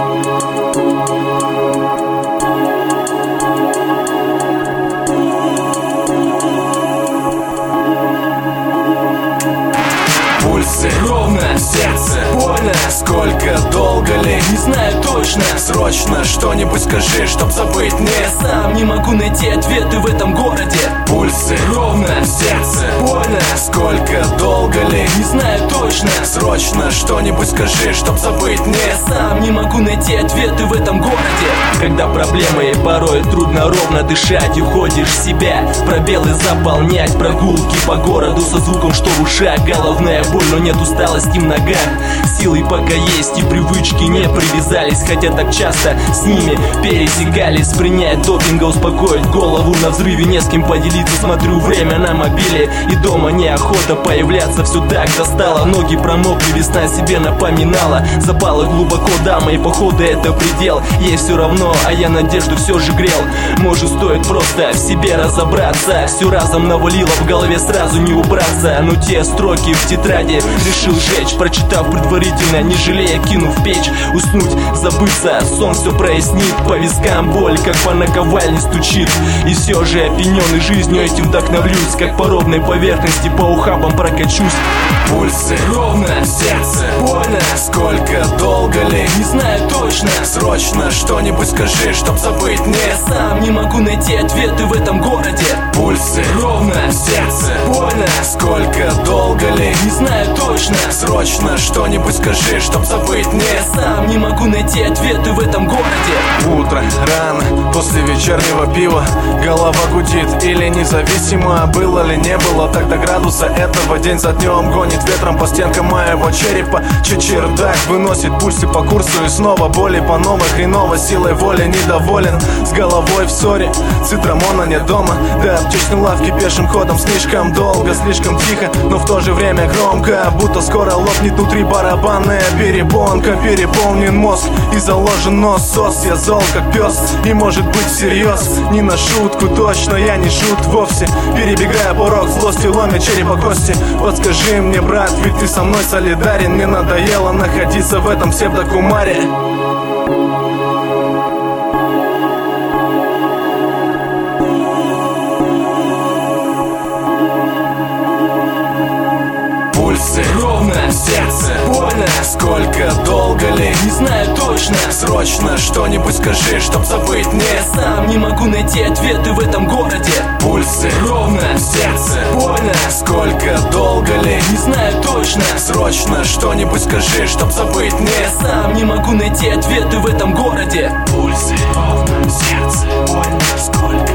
Пульсы, ровно, сердце, больно. Сколько, долго ли, не знаю точно. Срочно что-нибудь скажи, чтоб забыть мне. Я сам не могу найти ответы в этом городе. Пульсы, ровно, сердце, больно. Сколько, долго ли, не знаю точно. Срочно что-нибудь скажи, чтоб забыть мне. Я сам не могу найти ответы в этом городе. Когда проблемы порой трудно ровно дышать, уходишь в себя, пробелы заполнять. Прогулки по городу со звуком, что в ушах. Головная боль, но нет усталости в ногах. Силы пока есть и привычки не привязались, хотя так часто с ними пересекались. Принять допинга, успокоить голову на взрыве, не с кем поделиться. Смотрю время на мобиле и дома неохота появляться. Все так достало, ноги промокли, весна себе напоминала. Запала глубоко дама, и походу это предел. Ей все равно, а я надежду все же грел. Может, стоит просто в себе разобраться. Все разом навалило, в голове сразу не убраться. Но те строки в тетради решил сжечь, прочитав предварительно, не жалея, кинув в печь. Уснуть, забыться, сон все прояснит. По вискам боль, как по наковальне стучит. И все же опьяненный жизнью этим вдохновлюсь, как по ровной поверхности по ухабам прокачусь. Пульсы, ровно, сердце, больно. Сколько, долго ли, не знаю точно. Срочно что-нибудь скажи, чтоб забыть мне. Я сам не могу найти ответы в этом городе. Пульсы, ровно, сердце, больно. Сколько, долго ли, не знаю точно. Срочно что-нибудь скажи, чтоб забыть мне. Я сам не могу найти ответы в этом городе. Утро, рано, после вечернего пива голова гудит, или независимо, было ли не было тогда градуса этого. День за днем гонит ветром по стенкам моего черепа. Чердак выносит пульсы по курсу, и снова боли по новой, хреново силой воли недоволен. С головой в ссоре, цитрамона нет дома. До аптечной лавки пешим ходом слишком долго, слишком тихо, но в то же время громко, будто скоро лопнет внутри барабанная перепонка. Переполнен мозг и заложен нос, сос. Я зол как пес, и может быть всерьез. Не на шутку, точно я не шут вовсе. Перебегая порог, злости ломит черепа кости. Подскажи мне, брат, ведь ты со мной солидарен. Мне надоело находиться в этом псевдокумаре. Пульсы, ровно, сердце, больно. Сколько, долго ли, не знаю точно. Срочно что-нибудь скажи, чтоб забыть мне. Я сам не могу найти ответы в этом городе. Пульсы, ровно, сердце, больно. Сколько, долго ли, не знаю точно. Срочно что-нибудь скажи, чтоб забыть мне. Я сам не могу найти ответы в этом городе. Пульсы, ровно, сердце, больно. Сколько